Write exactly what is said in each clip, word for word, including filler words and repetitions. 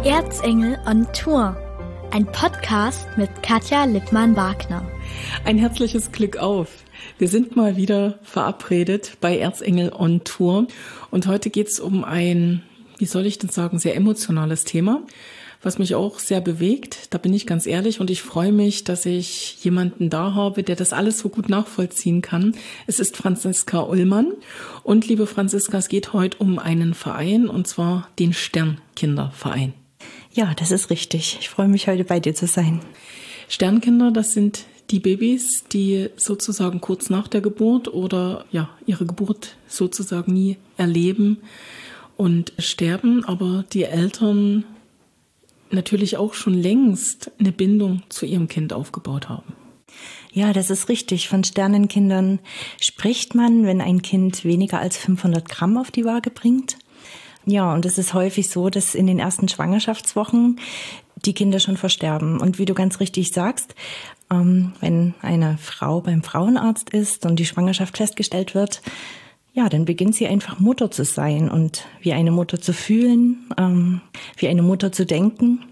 Erzengel on Tour, ein Podcast mit Katja Lippmann-Wagner. Ein herzliches Glück auf. Wir sind mal wieder verabredet bei Erzengel on Tour und heute geht es um ein, wie soll ich denn sagen, sehr emotionales Thema, was mich auch sehr bewegt. Da bin ich ganz ehrlich und ich freue mich, dass ich jemanden da habe, der das alles so gut nachvollziehen kann. Es ist Franziska Ullmann und liebe Franziska, es geht heute um einen Verein und zwar den Sternkinderverein. Ja, das ist richtig. Ich freue mich, heute bei dir zu sein. Sternkinder, das sind die Babys, die sozusagen kurz nach der Geburt oder ja ihre Geburt sozusagen nie erleben und sterben, aber die Eltern natürlich auch schon längst eine Bindung zu ihrem Kind aufgebaut haben. Ja, das ist richtig. Von Sternenkindern spricht man, wenn ein Kind weniger als fünfhundert Gramm auf die Waage bringt. Ja, und es ist häufig so, dass in den ersten Schwangerschaftswochen die Kinder schon versterben. Und wie du ganz richtig sagst, ähm, wenn eine Frau beim Frauenarzt ist und die Schwangerschaft festgestellt wird, ja, dann beginnt sie einfach Mutter zu sein und wie eine Mutter zu fühlen, ähm, wie eine Mutter zu denken.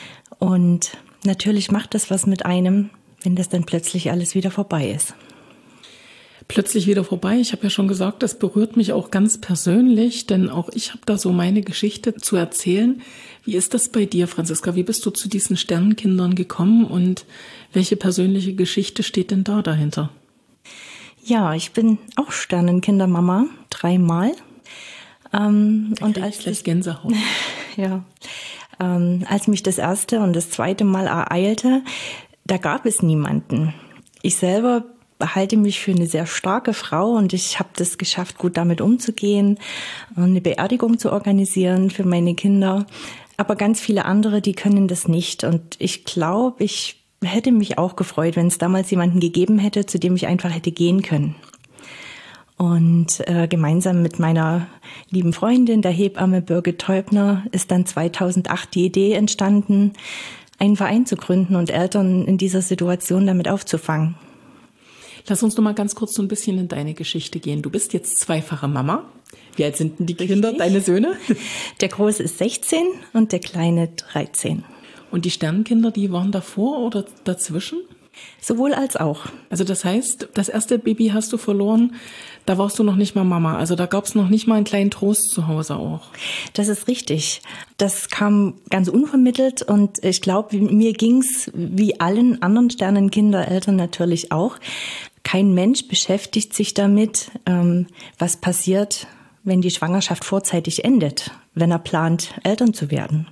Und natürlich macht das was mit einem, wenn das dann plötzlich alles wieder vorbei ist. Plötzlich wieder vorbei. Ich habe ja schon gesagt, das berührt mich auch ganz persönlich, denn auch ich habe da so meine Geschichte zu erzählen. Wie ist das bei dir, Franziska? Wie bist du zu diesen Sternenkindern gekommen und welche persönliche Geschichte steht denn da dahinter? Ja, ich bin auch Sternenkindermama, dreimal. Ähm, und als gleich Gänsehaut. Ja, ähm, als mich das erste und das zweite Mal ereilte, da gab es niemanden. Ich selber halte mich für eine sehr starke Frau und ich habe das geschafft, gut damit umzugehen, eine Beerdigung zu organisieren für meine Kinder. Aber ganz viele andere, die können das nicht. Und ich glaube, ich hätte mich auch gefreut, wenn es damals jemanden gegeben hätte, zu dem ich einfach hätte gehen können. Und äh, gemeinsam mit meiner lieben Freundin, der Hebamme Birgit Teubner, ist dann zweitausendacht die Idee entstanden, einen Verein zu gründen und Eltern in dieser Situation damit aufzufangen. Lass uns noch mal ganz kurz so ein bisschen in deine Geschichte gehen. Du bist jetzt zweifache Mama. Wie alt sind denn die Kinder, Richtig. Deine Söhne? Der Große ist sechzehn und der Kleine dreizehn. Und die Sternenkinder, die waren davor oder dazwischen? Sowohl als auch. Also das heißt, das erste Baby hast du verloren, da warst du noch nicht mal Mama. Also da gab es noch nicht mal einen kleinen Trost zu Hause auch. Das ist richtig. Das kam ganz unvermittelt und ich glaube, mir ging's wie allen anderen Sternenkindereltern natürlich auch. Kein Mensch beschäftigt sich damit, ähm, was passiert, wenn die Schwangerschaft vorzeitig endet, wenn er plant, Eltern zu werden.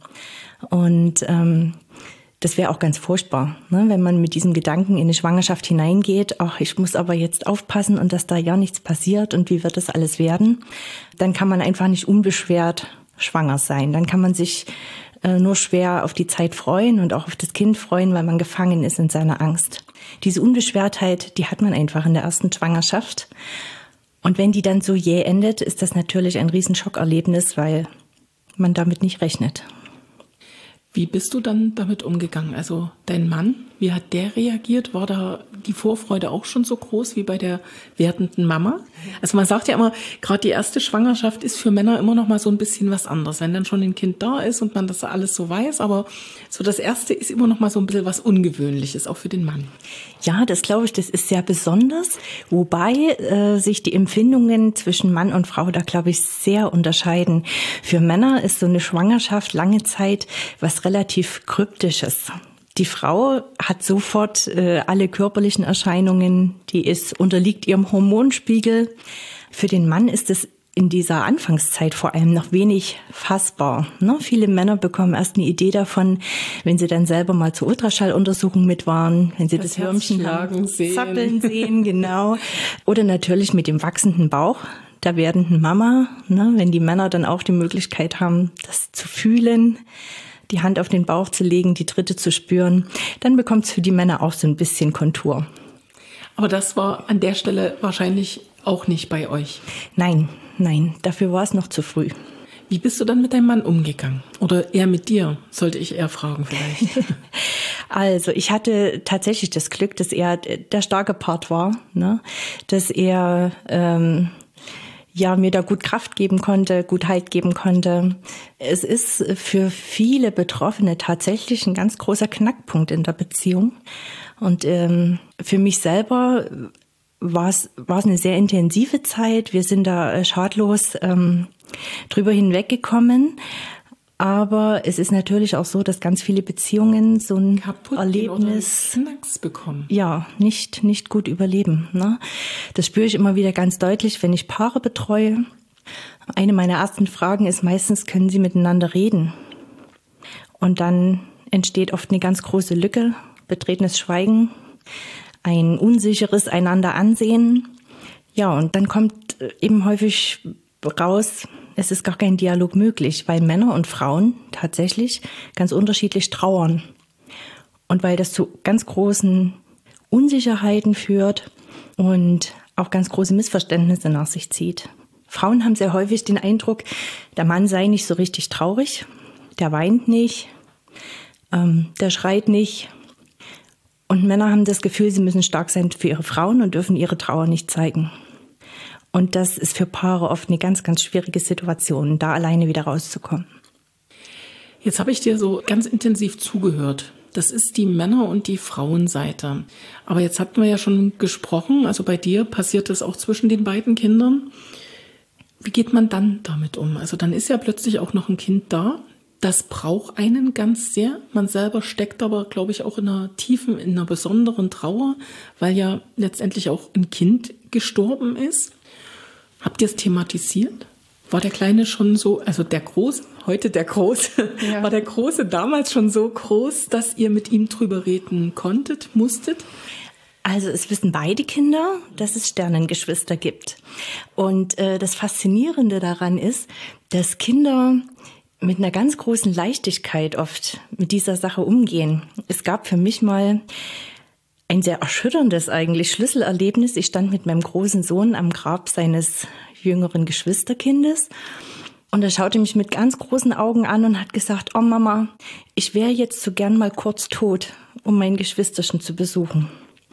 Und ähm, das wäre auch ganz furchtbar, ne, wenn man mit diesem Gedanken in eine Schwangerschaft hineingeht, ach, ich muss aber jetzt aufpassen und dass da ja nichts passiert und wie wird das alles werden. Dann kann man einfach nicht unbeschwert schwanger sein. Dann kann man sich äh, nur schwer auf die Zeit freuen und auch auf das Kind freuen, weil man gefangen ist in seiner Angst. Diese Unbeschwertheit, die hat man einfach in der ersten Schwangerschaft. Und wenn die dann so jäh endet, ist das natürlich ein Riesenschockerlebnis, weil man damit nicht rechnet. Wie bist du dann damit umgegangen? Also dein Mann, wie hat der reagiert? War da die Vorfreude auch schon so groß wie bei der werdenden Mama? Also man sagt ja immer, gerade die erste Schwangerschaft ist für Männer immer noch mal so ein bisschen was anderes, wenn dann schon ein Kind da ist und man das alles so weiß. Aber so das erste ist immer noch mal so ein bisschen was Ungewöhnliches, auch für den Mann. Ja, das glaube ich, das ist sehr besonders. Wobei äh, sich die Empfindungen zwischen Mann und Frau da, glaube ich, sehr unterscheiden. Für Männer ist so eine Schwangerschaft lange Zeit was relativ Kryptisches. Die Frau hat sofort äh, alle körperlichen Erscheinungen, die ist unterliegt ihrem Hormonspiegel. Für den Mann ist es in dieser Anfangszeit vor allem noch wenig fassbar. Ne? Viele Männer bekommen erst eine Idee davon, wenn sie dann selber mal zur Ultraschalluntersuchung mit waren, wenn sie das, das Würmchen haben, sehen. zappeln sehen, genau. Oder natürlich mit dem wachsenden Bauch der werdenden Mama, ne? Wenn die Männer dann auch die Möglichkeit haben, das zu fühlen, die Hand auf den Bauch zu legen, die Dritte zu spüren, dann bekommt es für die Männer auch so ein bisschen Kontur. Aber das war an der Stelle wahrscheinlich auch nicht bei euch. Nein, nein, dafür war es noch zu früh. Wie bist du dann mit deinem Mann umgegangen? Oder er mit dir, sollte ich eher fragen vielleicht. Also ich hatte tatsächlich das Glück, dass er der starke Part war, ne? Dass er ähm, ja, mir da gut Kraft geben konnte, gut Halt geben konnte. Es ist für viele Betroffene tatsächlich ein ganz großer Knackpunkt in der Beziehung. Und ähm, für mich selber war es war es eine sehr intensive Zeit. Wir sind da schadlos ähm, drüber hinweggekommen. Aber es ist natürlich auch so, dass ganz viele Beziehungen so ein Kaputt Erlebnis oder Knacks bekommen. Ja, nicht, nicht gut überleben. Ne? Das spüre ich immer wieder ganz deutlich, wenn ich Paare betreue. Eine meiner ersten Fragen ist meistens, können sie miteinander reden? Und dann entsteht oft eine ganz große Lücke, betretenes Schweigen, ein unsicheres einander ansehen. Ja, und dann kommt eben häufig raus, es ist gar kein Dialog möglich, weil Männer und Frauen tatsächlich ganz unterschiedlich trauern. Und weil das zu ganz großen Unsicherheiten führt und auch ganz große Missverständnisse nach sich zieht. Frauen haben sehr häufig den Eindruck, der Mann sei nicht so richtig traurig, der weint nicht, ähm, der schreit nicht. Und Männer haben das Gefühl, sie müssen stark sein für ihre Frauen und dürfen ihre Trauer nicht zeigen. Und das ist für Paare oft eine ganz, ganz schwierige Situation, da alleine wieder rauszukommen. Jetzt habe ich dir so ganz intensiv zugehört. Das ist die Männer- und die Frauenseite. Aber jetzt hatten wir ja schon gesprochen, also bei dir passiert das auch zwischen den beiden Kindern. Wie geht man dann damit um? Also dann ist ja plötzlich auch noch ein Kind da. Das braucht einen ganz sehr. Man selber steckt aber, glaube ich, auch in einer tiefen, in einer besonderen Trauer, weil ja letztendlich auch ein Kind gestorben ist. Habt ihr es thematisiert? War der Kleine schon so, also der Große, heute der Große, ja. War der Große damals schon so groß, dass ihr mit ihm drüber reden konntet, musstet? Also es wissen beide Kinder, dass es Sternengeschwister gibt. Und äh, das Faszinierende daran ist, dass Kinder mit einer ganz großen Leichtigkeit oft mit dieser Sache umgehen. Es gab für mich mal ein sehr erschütterndes eigentlich Schlüsselerlebnis. Ich stand mit meinem großen Sohn am Grab seines jüngeren Geschwisterkindes und er schaute mich mit ganz großen Augen an und hat gesagt, oh Mama, ich wäre jetzt so gern mal kurz tot, um mein Geschwisterchen zu besuchen.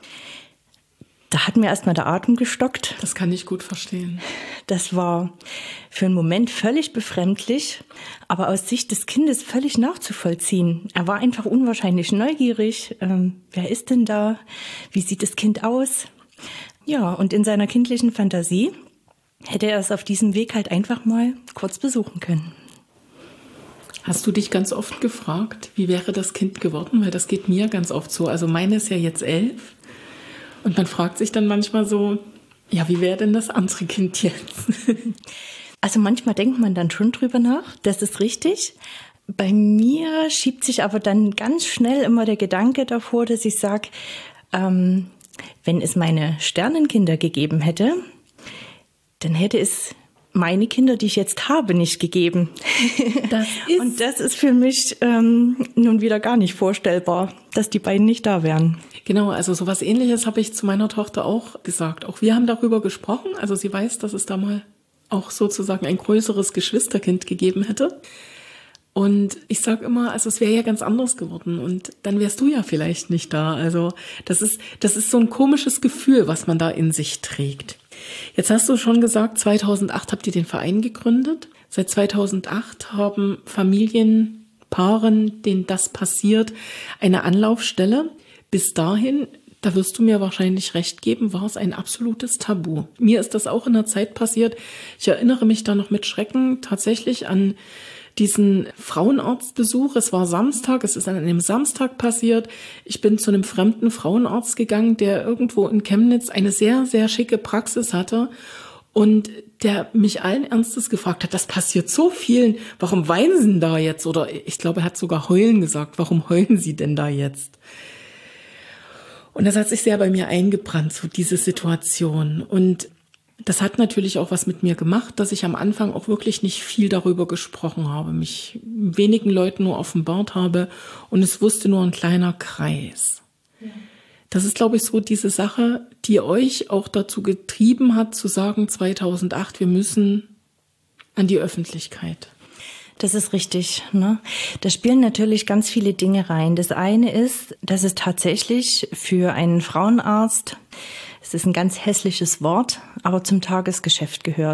Da hat mir erstmal der Atem gestockt. Das kann ich gut verstehen. Das war für einen Moment völlig befremdlich, aber aus Sicht des Kindes völlig nachzuvollziehen. Er war einfach unwahrscheinlich neugierig. Ähm, wer ist denn da? Wie sieht das Kind aus? Ja, und in seiner kindlichen Fantasie hätte er es auf diesem Weg halt einfach mal kurz besuchen können. Hast du dich ganz oft gefragt, wie wäre das Kind geworden? Weil das geht mir ganz oft so. Also meine ist ja jetzt elf. Und man fragt sich dann manchmal so, ja, wie wäre denn das andere Kind jetzt? Also manchmal denkt man dann schon drüber nach, das ist richtig. Bei mir schiebt sich aber dann ganz schnell immer der Gedanke davor, dass ich sage, ähm, wenn es meine Sternenkinder gegeben hätte, dann hätte es meine Kinder, die ich jetzt habe, nicht gegeben. Das ist Und das ist für mich ähm, nun wieder gar nicht vorstellbar, dass die beiden nicht da wären. Genau, also sowas Ähnliches habe ich zu meiner Tochter auch gesagt. Auch wir haben darüber gesprochen. Also sie weiß, dass es da mal auch sozusagen ein größeres Geschwisterkind gegeben hätte. Und ich sage immer, also es wäre ja ganz anders geworden und dann wärst du ja vielleicht nicht da. Also das ist, das ist so ein komisches Gefühl, was man da in sich trägt. Jetzt hast du schon gesagt, zweitausendacht habt ihr den Verein gegründet. Seit zweitausendacht haben Familien, Paaren, denen das passiert, eine Anlaufstelle. Bis dahin, da wirst du mir wahrscheinlich recht geben, war es ein absolutes Tabu. Mir ist das auch in der Zeit passiert. Ich erinnere mich da noch mit Schrecken tatsächlich an diesen Frauenarztbesuch. Es war Samstag, es ist an einem Samstag passiert. Ich bin zu einem fremden Frauenarzt gegangen, der irgendwo in Chemnitz eine sehr, sehr schicke Praxis hatte und der mich allen Ernstes gefragt hat, das passiert so vielen, warum weinen Sie denn da jetzt? Oder ich glaube, er hat sogar heulen gesagt, warum heulen Sie denn da jetzt? Und das hat sich sehr bei mir eingebrannt, so diese Situation. Und das hat natürlich auch was mit mir gemacht, dass ich am Anfang auch wirklich nicht viel darüber gesprochen habe, mich wenigen Leuten nur offenbart habe und es wusste nur ein kleiner Kreis. Ja. Das ist, glaube ich, so diese Sache, die euch auch dazu getrieben hat, zu sagen, zweitausendacht, wir müssen an die Öffentlichkeit. Das ist richtig, ne? Da spielen natürlich ganz viele Dinge rein. Das eine ist, dass es tatsächlich für einen Frauenarzt, es ist ein ganz hässliches Wort, aber zum Tagesgeschäft gehört.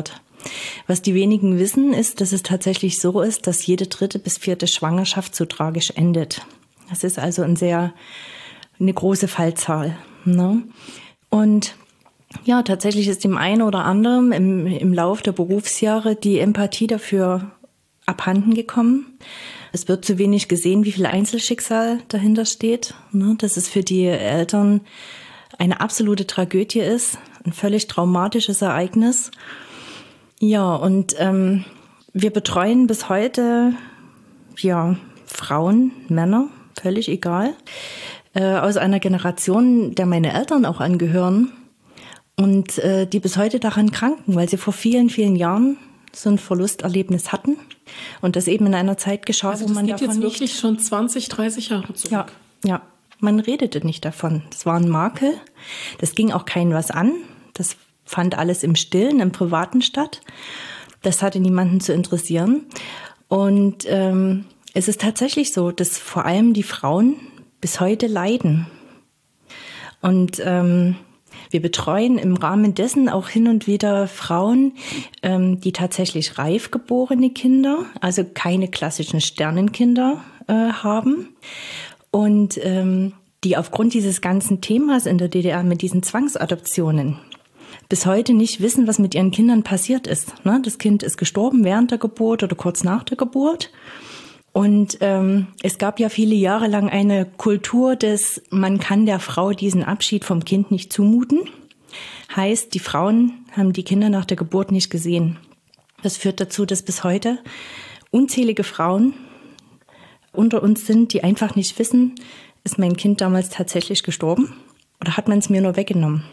Was die wenigen wissen, ist, dass es tatsächlich so ist, dass jede dritte bis vierte Schwangerschaft so tragisch endet. Das ist also ein sehr, eine große Fallzahl, ne? Und ja, tatsächlich ist dem einen oder anderen im, im Lauf der Berufsjahre die Empathie dafür abhanden gekommen. Es wird zu wenig gesehen, wie viel Einzelschicksal dahinter steht, ne? Dass es für die Eltern eine absolute Tragödie ist, ein völlig traumatisches Ereignis. Ja, und ähm, wir betreuen bis heute ja Frauen, Männer, völlig egal, äh, aus einer Generation, der meine Eltern auch angehören und äh, die bis heute daran kranken, weil sie vor vielen, vielen Jahren so ein Verlusterlebnis hatten und das eben in einer Zeit geschah, also wo man das geht davon jetzt wirklich nicht, schon zwanzig, dreißig Jahre zurück. Ja, ja, man redete nicht davon. Das war ein Makel, das ging auch keinem was an, das fand alles im Stillen, im Privaten statt. Das hatte niemanden zu interessieren. Und ähm, es ist tatsächlich so, dass vor allem die Frauen bis heute leiden. Und ähm, wir betreuen im Rahmen dessen auch hin und wieder Frauen, ähm, die tatsächlich reif geborene Kinder, also keine klassischen Sternenkinder äh, haben. Und ähm, die aufgrund dieses ganzen Themas in der D D R mit diesen Zwangsadoptionen bis heute nicht wissen, was mit ihren Kindern passiert ist. Das Kind ist gestorben während der Geburt oder kurz nach der Geburt. Und ähm, es gab ja viele Jahre lang eine Kultur des, man kann der Frau diesen Abschied vom Kind nicht zumuten. Heißt, die Frauen haben die Kinder nach der Geburt nicht gesehen. Das führt dazu, dass bis heute unzählige Frauen unter uns sind, die einfach nicht wissen, ist mein Kind damals tatsächlich gestorben oder hat man es mir nur weggenommen?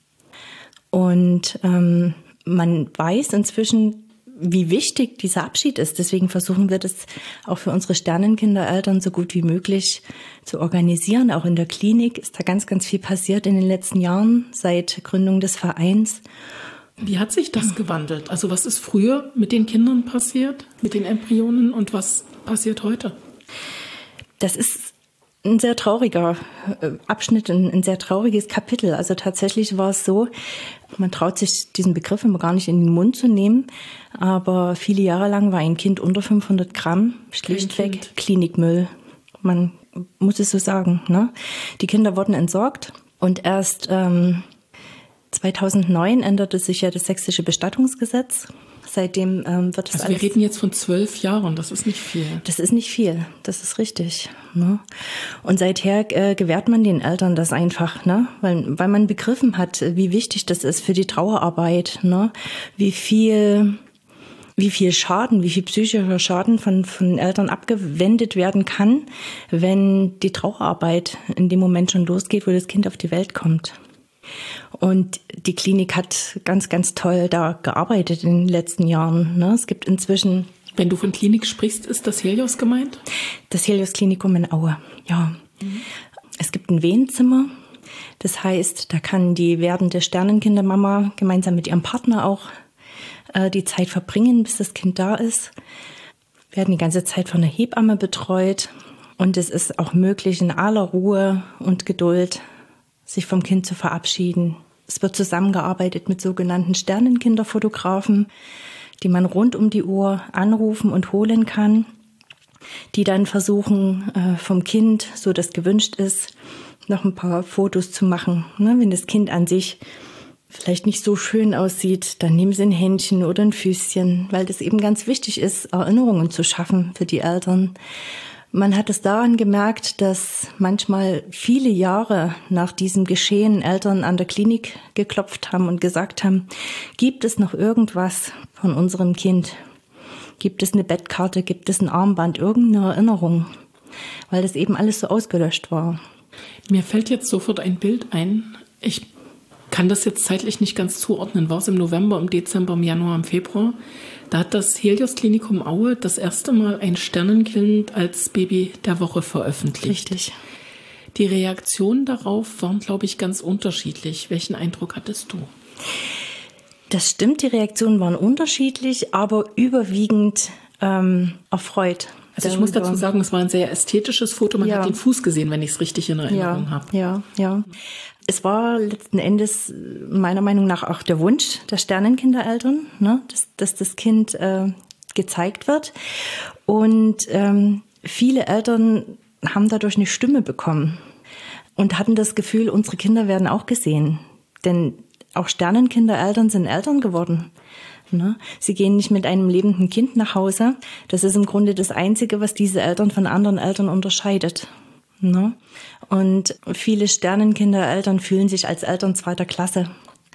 Und ähm, man weiß inzwischen, wie wichtig dieser Abschied ist. Deswegen versuchen wir das auch für unsere Sternenkindereltern so gut wie möglich zu organisieren. Auch in der Klinik ist da ganz, ganz viel passiert in den letzten Jahren seit Gründung des Vereins. Wie hat sich das gewandelt? Also was ist früher mit den Kindern passiert, mit den Embryonen und was passiert heute? Das ist ein sehr trauriger Abschnitt, ein, ein sehr trauriges Kapitel. Also tatsächlich war es so, man traut sich diesen Begriff immer gar nicht in den Mund zu nehmen, aber viele Jahre lang war ein Kind unter fünfhundert Gramm schlichtweg Klinikmüll. Man muss es so sagen, ne? Die Kinder wurden entsorgt und erst ähm, zweitausendneun änderte sich ja das sächsische Bestattungsgesetz. Seitdem ähm, wird es also alles... wir reden jetzt von zwölf Jahren, das ist nicht viel. Das ist nicht viel, das ist richtig. Ne? Und seither äh, gewährt man den Eltern das einfach, ne? weil, weil man begriffen hat, wie wichtig das ist für die Trauerarbeit, ne? wie viel... wie viel Schaden, wie viel psychischer Schaden von, von Eltern abgewendet werden kann, wenn die Trauerarbeit in dem Moment schon losgeht, wo das Kind auf die Welt kommt. Und die Klinik hat ganz, ganz toll da gearbeitet in den letzten Jahren. Ne? Es gibt inzwischen... Wenn du von Klinik sprichst, ist das Helios gemeint? Das Helios-Klinikum in Aue, ja. Mhm. Es gibt ein Wehenzimmer. Das heißt, da kann die werdende Sternenkindermama gemeinsam mit ihrem Partner auch äh, die Zeit verbringen, bis das Kind da ist. Wir werden die ganze Zeit von einer Hebamme betreut. Und es ist auch möglich, in aller Ruhe und Geduld sich vom Kind zu verabschieden. Es wird zusammengearbeitet mit sogenannten Sternenkinderfotografen, die man rund um die Uhr anrufen und holen kann, die dann versuchen, vom Kind, so das gewünscht ist, noch ein paar Fotos zu machen. Wenn das Kind an sich vielleicht nicht so schön aussieht, dann nehmen sie ein Händchen oder ein Füßchen, weil das eben ganz wichtig ist, Erinnerungen zu schaffen für die Eltern. Man hat es daran gemerkt, dass manchmal viele Jahre nach diesem Geschehen Eltern an der Klinik geklopft haben und gesagt haben, gibt es noch irgendwas von unserem Kind? Gibt es eine Bettkarte, gibt es ein Armband, irgendeine Erinnerung? Weil das eben alles so ausgelöscht war. Mir fällt jetzt sofort ein Bild ein. Ich kann das jetzt zeitlich nicht ganz zuordnen. War es im November, im Dezember, im Januar, im Februar? Da hat das Helios-Klinikum Aue das erste Mal ein Sternenkind als Baby der Woche veröffentlicht. Richtig. Die Reaktionen darauf waren, glaube ich, ganz unterschiedlich. Welchen Eindruck hattest du? Das stimmt, die Reaktionen waren unterschiedlich, aber überwiegend ähm, erfreut. Also ich muss dazu sagen, es war ein sehr ästhetisches Foto. Man ja. hat den Fuß gesehen, wenn ich es richtig in Erinnerung ja, habe. Ja, ja. Es war letzten Endes meiner Meinung nach auch der Wunsch der Sternenkindereltern, ne, dass, dass das Kind äh, gezeigt wird. Und ähm, viele Eltern haben dadurch eine Stimme bekommen und hatten das Gefühl, unsere Kinder werden auch gesehen. Denn auch Sternenkindereltern sind Eltern geworden. Ne? Sie gehen nicht mit einem lebenden Kind nach Hause. Das ist im Grunde das Einzige, was diese Eltern von anderen Eltern unterscheidet. Ne? Und viele Sternenkindereltern fühlen sich als Eltern zweiter Klasse.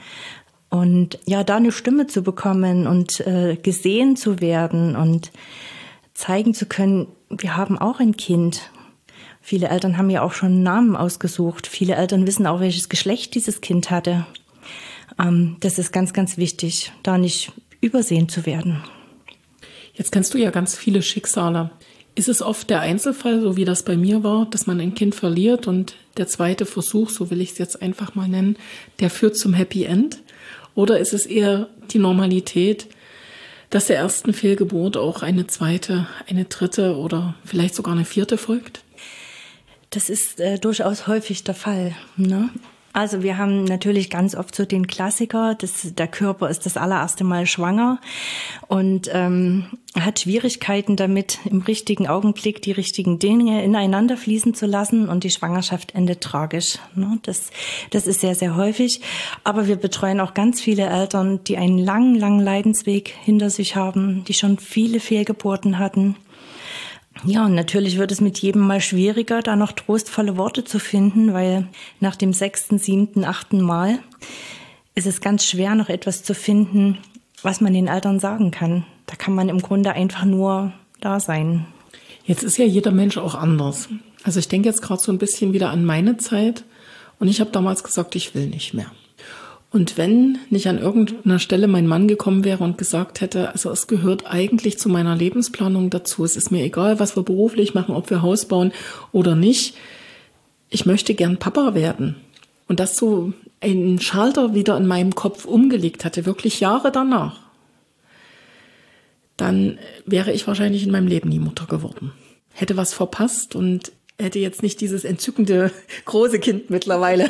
Und ja, da eine Stimme zu bekommen und äh, gesehen zu werden und zeigen zu können, wir haben auch ein Kind. Viele Eltern haben ja auch schon einen Namen ausgesucht. Viele Eltern wissen auch, welches Geschlecht dieses Kind hatte. Ähm, das ist ganz, ganz wichtig, da nicht übersehen zu werden. Jetzt kennst du ja ganz viele Schicksale. Ist es oft der Einzelfall, so wie das bei mir war, dass man ein Kind verliert und der zweite Versuch, so will ich es jetzt einfach mal nennen, der führt zum Happy End? Oder ist es eher die Normalität, dass der ersten Fehlgeburt auch eine zweite, eine dritte oder vielleicht sogar eine vierte folgt? Das ist äh, durchaus häufig der Fall, ne? Also wir haben natürlich ganz oft so den Klassiker, dass der Körper ist das allererste Mal schwanger und ähm, hat Schwierigkeiten damit, im richtigen Augenblick die richtigen Dinge ineinander fließen zu lassen und die Schwangerschaft endet tragisch. Ne? Das, das ist sehr, sehr häufig. Aber wir betreuen auch ganz viele Eltern, die einen langen, langen Leidensweg hinter sich haben, die schon viele Fehlgeburten hatten. Ja, und natürlich wird es mit jedem Mal schwieriger, da noch trostvolle Worte zu finden, weil nach dem sechsten, siebten, achten Mal ist es ganz schwer, noch etwas zu finden, was man den Eltern sagen kann. Da kann man im Grunde einfach nur da sein. Jetzt ist ja jeder Mensch auch anders. Also ich denke jetzt gerade so ein bisschen wieder an meine Zeit und ich habe damals gesagt, ich will nicht mehr. Und wenn nicht an irgendeiner Stelle mein Mann gekommen wäre und gesagt hätte, also es gehört eigentlich zu meiner Lebensplanung dazu, es ist mir egal, was wir beruflich machen, ob wir Haus bauen oder nicht, ich möchte gern Papa werden. Und das so einen Schalter wieder in meinem Kopf umgelegt hatte, wirklich Jahre danach, dann wäre ich wahrscheinlich in meinem Leben nie Mutter geworden. Hätte was verpasst und hätte jetzt nicht dieses entzückende große Kind mittlerweile.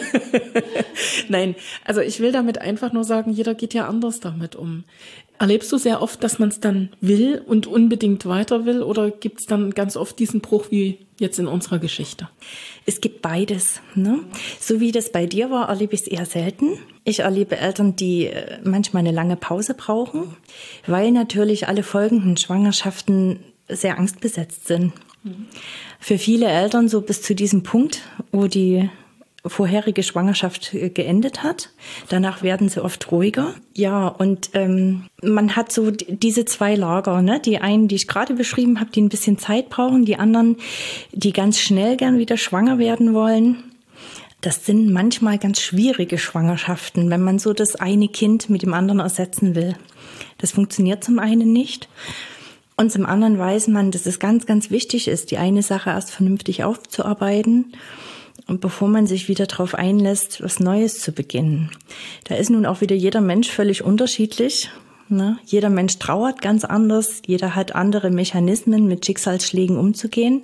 Nein, also ich will damit einfach nur sagen, jeder geht ja anders damit um. Erlebst du sehr oft, dass man es dann will und unbedingt weiter will, oder gibt es dann ganz oft diesen Bruch wie jetzt in unserer Geschichte? Es gibt beides. Ne? So wie das bei dir war, erlebe ich es eher selten. Ich erlebe Eltern, die manchmal eine lange Pause brauchen, weil natürlich alle folgenden Schwangerschaften sehr angstbesetzt sind. Mhm. Für viele Eltern so bis zu diesem Punkt, wo die vorherige Schwangerschaft geendet hat. Danach werden sie oft ruhiger. Ja, und ähm, man hat so diese zwei Lager, ne? Die einen, die ich gerade beschrieben habe, die ein bisschen Zeit brauchen, die anderen, die ganz schnell gern wieder schwanger werden wollen. Das sind manchmal ganz schwierige Schwangerschaften, wenn man so das eine Kind mit dem anderen ersetzen will. Das funktioniert zum einen nicht. Und zum anderen weiß man, dass es ganz, ganz wichtig ist, die eine Sache erst vernünftig aufzuarbeiten und bevor man sich wieder darauf einlässt, was Neues zu beginnen. Da ist nun auch wieder jeder Mensch völlig unterschiedlich. Ne? Jeder Mensch trauert ganz anders, jeder hat andere Mechanismen, mit Schicksalsschlägen umzugehen.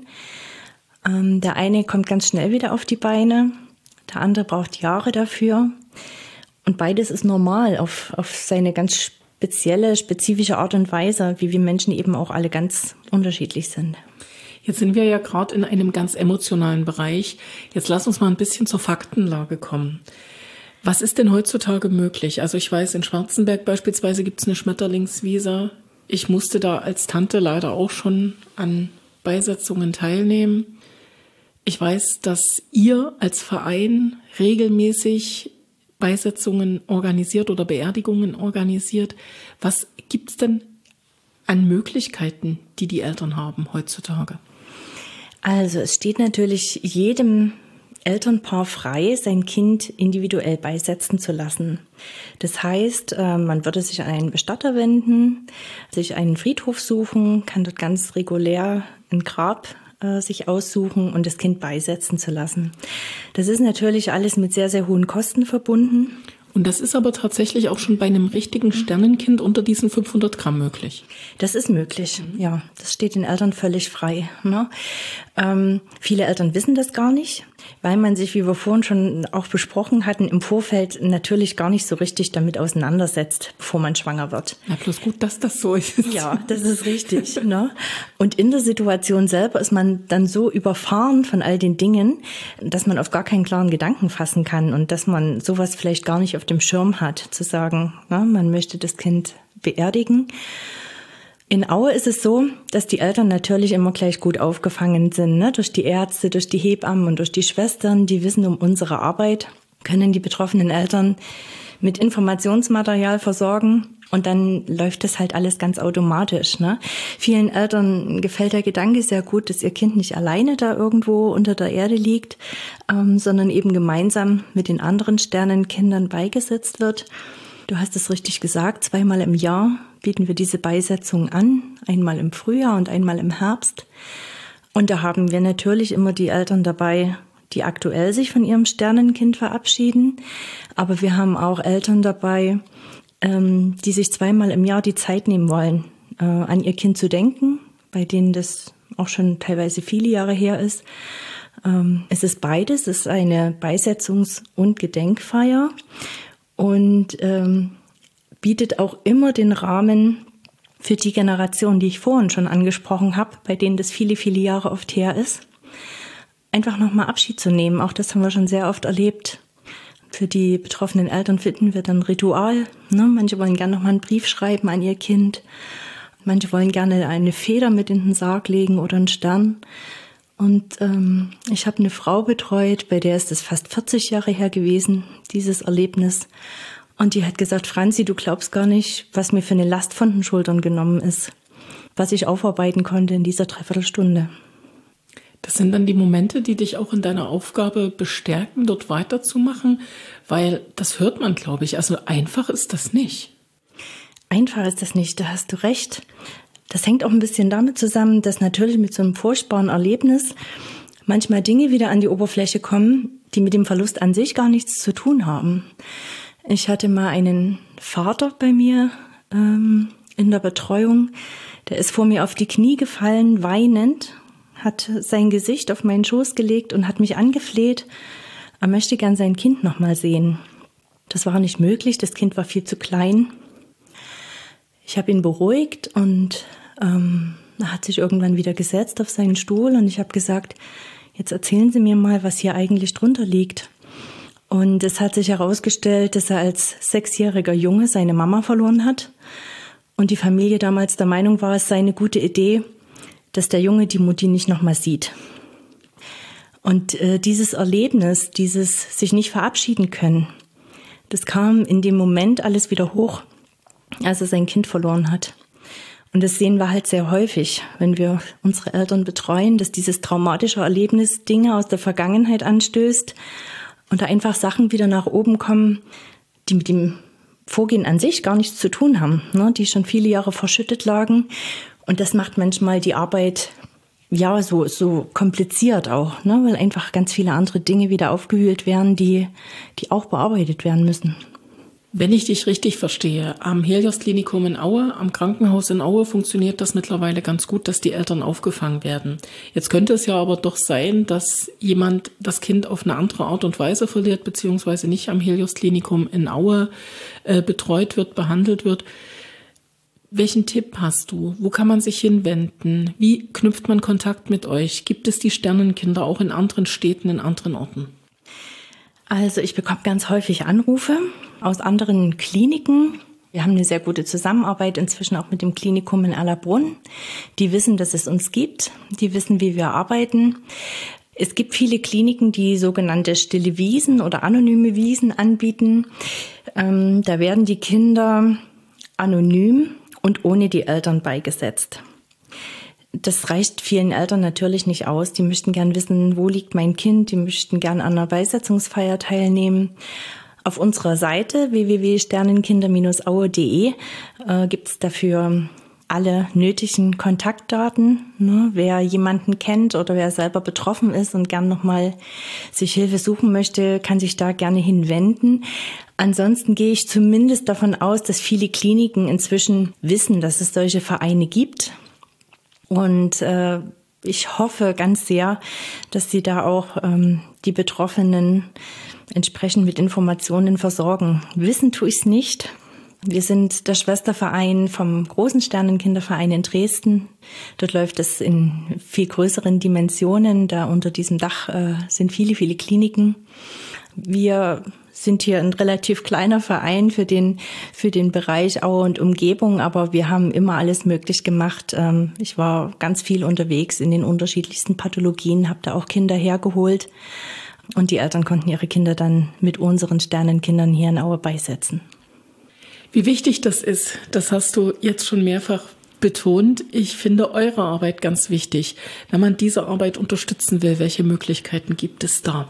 Ähm, der eine kommt ganz schnell wieder auf die Beine, der andere braucht Jahre dafür. Und beides ist normal auf, auf seine ganz spezielle, spezifische Art und Weise, wie wir Menschen eben auch alle ganz unterschiedlich sind. Jetzt sind wir ja gerade in einem ganz emotionalen Bereich. Jetzt lass uns mal ein bisschen zur Faktenlage kommen. Was ist denn heutzutage möglich? Also ich weiß, in Schwarzenberg beispielsweise gibt es eine Schmetterlingsvisa. Ich musste da als Tante leider auch schon an Beisetzungen teilnehmen. Ich weiß, dass ihr als Verein regelmäßig Beisetzungen organisiert oder Beerdigungen organisiert. Was gibt es denn an Möglichkeiten, die die Eltern haben heutzutage? Also es steht natürlich jedem Elternpaar frei, sein Kind individuell beisetzen zu lassen. Das heißt, man würde sich an einen Bestatter wenden, sich einen Friedhof suchen, kann dort ganz regulär ein Grab sich aussuchen und das Kind beisetzen zu lassen. Das ist natürlich alles mit sehr, sehr hohen Kosten verbunden. Und das ist aber tatsächlich auch schon bei einem richtigen Sternenkind unter diesen fünfhundert Gramm möglich? Das ist möglich, ja. Das steht den Eltern völlig frei. Ne? Ähm, viele Eltern wissen das gar nicht. Weil man sich, wie wir vorhin schon auch besprochen hatten, im Vorfeld natürlich gar nicht so richtig damit auseinandersetzt, bevor man schwanger wird. Ja, bloß gut, dass das so ist. Ja, das ist richtig. Ne? Und in der Situation selber ist man dann so überfahren von all den Dingen, dass man auf gar keinen klaren Gedanken fassen kann und dass man sowas vielleicht gar nicht auf dem Schirm hat, zu sagen, ne, man möchte das Kind beerdigen. In Aue ist es so, dass die Eltern natürlich immer gleich gut aufgefangen sind, ne? Durch die Ärzte, durch die Hebammen und durch die Schwestern. Die wissen um unsere Arbeit, können die betroffenen Eltern mit Informationsmaterial versorgen und dann läuft das halt alles ganz automatisch. Ne? Vielen Eltern gefällt der Gedanke sehr gut, dass ihr Kind nicht alleine da irgendwo unter der Erde liegt, ähm, sondern eben gemeinsam mit den anderen Sternenkindern beigesetzt wird. Du hast es richtig gesagt, zweimal im Jahr bieten wir diese Beisetzung an, einmal im Frühjahr und einmal im Herbst. Und da haben wir natürlich immer die Eltern dabei, die aktuell sich von ihrem Sternenkind verabschieden. Aber wir haben auch Eltern dabei, ähm, die sich zweimal im Jahr die Zeit nehmen wollen, äh, an ihr Kind zu denken, bei denen das auch schon teilweise viele Jahre her ist. Ähm, es ist beides, es ist eine Beisetzungs- und Gedenkfeier. Und ähm, bietet auch immer den Rahmen für die Generation, die ich vorhin schon angesprochen habe, bei denen das viele, viele Jahre oft her ist, einfach nochmal Abschied zu nehmen. Auch das haben wir schon sehr oft erlebt. Für die betroffenen Eltern finden wir dann ein Ritual. Ne? Manche wollen gerne nochmal einen Brief schreiben an ihr Kind. Manche wollen gerne eine Feder mit in den Sarg legen oder einen Stern. Und ähm, ich habe eine Frau betreut, bei der ist es fast vierzig Jahre her gewesen, dieses Erlebnis. Und die hat gesagt, Franzi, du glaubst gar nicht, was mir für eine Last von den Schultern genommen ist, was ich aufarbeiten konnte in dieser Dreiviertelstunde. Das sind dann die Momente, die dich auch in deiner Aufgabe bestärken, dort weiterzumachen, weil das hört man, glaube ich. Also einfach ist das nicht. Einfach ist das nicht, da hast du recht. Das hängt auch ein bisschen damit zusammen, dass natürlich mit so einem furchtbaren Erlebnis manchmal Dinge wieder an die Oberfläche kommen, die mit dem Verlust an sich gar nichts zu tun haben. Ich hatte mal einen Vater bei mir ähm, in der Betreuung, der ist vor mir auf die Knie gefallen, weinend, hat sein Gesicht auf meinen Schoß gelegt und hat mich angefleht, er möchte gern sein Kind noch mal sehen. Das war nicht möglich, das Kind war viel zu klein. Ich habe ihn beruhigt und ähm, er hat sich irgendwann wieder gesetzt auf seinen Stuhl und ich habe gesagt, jetzt erzählen Sie mir mal, was hier eigentlich drunter liegt. Und es hat sich herausgestellt, dass er als sechsjähriger Junge seine Mama verloren hat und die Familie damals der Meinung war, es sei eine gute Idee, dass der Junge die Mutti nicht nochmal sieht. Und äh, dieses Erlebnis, dieses sich nicht verabschieden können, das kam in dem Moment alles wieder hoch, als er sein Kind verloren hat. Und das sehen wir halt sehr häufig, wenn wir unsere Eltern betreuen, dass dieses traumatische Erlebnis Dinge aus der Vergangenheit anstößt und da einfach Sachen wieder nach oben kommen, die mit dem Vorgehen an sich gar nichts zu tun haben, ne, die schon viele Jahre verschüttet lagen. Und das macht manchmal die Arbeit ja so so kompliziert auch, ne, weil einfach ganz viele andere Dinge wieder aufgewühlt werden, die die auch bearbeitet werden müssen. Wenn ich dich richtig verstehe, am Helios-Klinikum in Aue, am Krankenhaus in Aue funktioniert das mittlerweile ganz gut, dass die Eltern aufgefangen werden. Jetzt könnte es ja aber doch sein, dass jemand das Kind auf eine andere Art und Weise verliert, beziehungsweise nicht am Helios-Klinikum in Aue äh, betreut wird, behandelt wird. Welchen Tipp hast du? Wo kann man sich hinwenden? Wie knüpft man Kontakt mit euch? Gibt es die Sternenkinder auch in anderen Städten, in anderen Orten? Also ich bekomme ganz häufig Anrufe aus anderen Kliniken. Wir haben eine sehr gute Zusammenarbeit inzwischen auch mit dem Klinikum in Allerbrunn. Die wissen, dass es uns gibt. Die wissen, wie wir arbeiten. Es gibt viele Kliniken, die sogenannte stille Wiesen oder anonyme Wiesen anbieten. Ähm, da werden die Kinder anonym und ohne die Eltern beigesetzt. Das reicht vielen Eltern natürlich nicht aus. Die möchten gern wissen, wo liegt mein Kind. Die möchten gern an einer Beisetzungsfeier teilnehmen. Auf unserer Seite w w w punkt sternenkinder Bindestrich aue punkt de äh, gibt es dafür alle nötigen Kontaktdaten. Ne? Wer jemanden kennt oder wer selber betroffen ist und gern nochmal sich Hilfe suchen möchte, kann sich da gerne hinwenden. Ansonsten gehe ich zumindest davon aus, dass viele Kliniken inzwischen wissen, dass es solche Vereine gibt. Und äh, ich hoffe ganz sehr, dass Sie da auch ähm, die Betroffenen entsprechend mit Informationen versorgen. Wissen tue ich es nicht. Wir sind der Schwesterverein vom Großen Sternenkinderverein in Dresden. Dort läuft es in viel größeren Dimensionen. Da unter diesem Dach äh, sind viele, viele Kliniken. Wir sind hier ein relativ kleiner Verein für den, für den Bereich Aue und Umgebung, aber wir haben immer alles möglich gemacht. Ähm, ich war ganz viel unterwegs in den unterschiedlichsten Pathologien, habe da auch Kinder hergeholt und die Eltern konnten ihre Kinder dann mit unseren Sternenkindern hier in Aue beisetzen. Wie wichtig das ist, das hast du jetzt schon mehrfach betont. Ich finde eure Arbeit ganz wichtig. Wenn man diese Arbeit unterstützen will, welche Möglichkeiten gibt es da?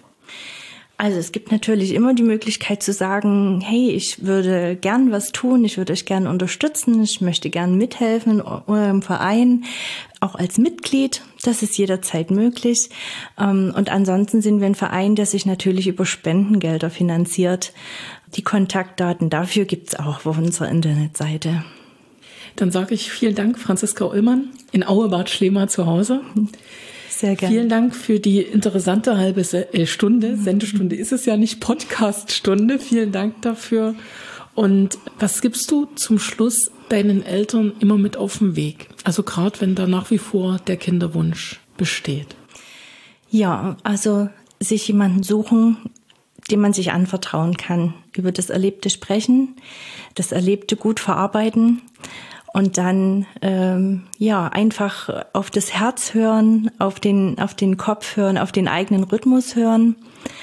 Also es gibt natürlich immer die Möglichkeit zu sagen, hey, ich würde gern was tun, ich würde euch gern unterstützen, ich möchte gern mithelfen in eurem Verein, auch als Mitglied. Das ist jederzeit möglich. Und ansonsten sind wir ein Verein, der sich natürlich über Spendengelder finanziert. Die Kontaktdaten dafür gibt's auch auf unserer Internetseite. Dann sage ich vielen Dank, Franziska Ullmann, in Aue-Bad Schlema zu Hause. Sehr gerne. Vielen Dank für die interessante halbe Stunde. Sendestunde ist es ja nicht, Podcaststunde. Vielen Dank dafür. Und was gibst du zum Schluss deinen Eltern immer mit auf den Weg? Also gerade wenn da nach wie vor der Kinderwunsch besteht. Ja, also sich jemanden suchen, dem man sich anvertrauen kann. Über das Erlebte sprechen, das Erlebte gut verarbeiten. Und dann ähm, ja einfach auf das Herz hören, auf den auf den Kopf hören, auf den eigenen Rhythmus hören,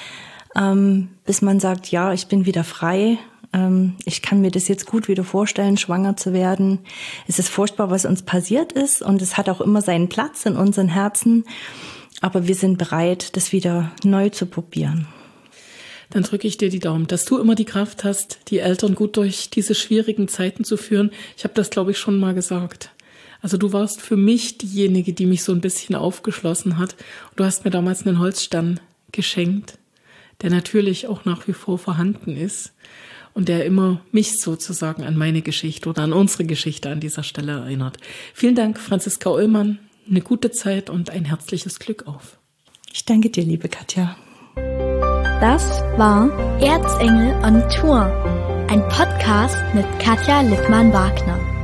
ähm, bis man sagt, ja, ich bin wieder frei. Ähm, ich kann mir das jetzt gut wieder vorstellen, schwanger zu werden. Es ist furchtbar, was uns passiert ist, und es hat auch immer seinen Platz in unseren Herzen. Aber wir sind bereit, das wieder neu zu probieren. Dann drücke ich dir die Daumen, dass du immer die Kraft hast, die Eltern gut durch diese schwierigen Zeiten zu führen. Ich habe das, glaube ich, schon mal gesagt. Also du warst für mich diejenige, die mich so ein bisschen aufgeschlossen hat. Und du hast mir damals einen Holzstern geschenkt, der natürlich auch nach wie vor vorhanden ist und der immer mich sozusagen an meine Geschichte oder an unsere Geschichte an dieser Stelle erinnert. Vielen Dank, Franziska Ullmann. Eine gute Zeit und ein herzliches Glück auf. Ich danke dir, liebe Katja. Das war Erzengel on Tour, ein Podcast mit Katja Lippmann-Wagner.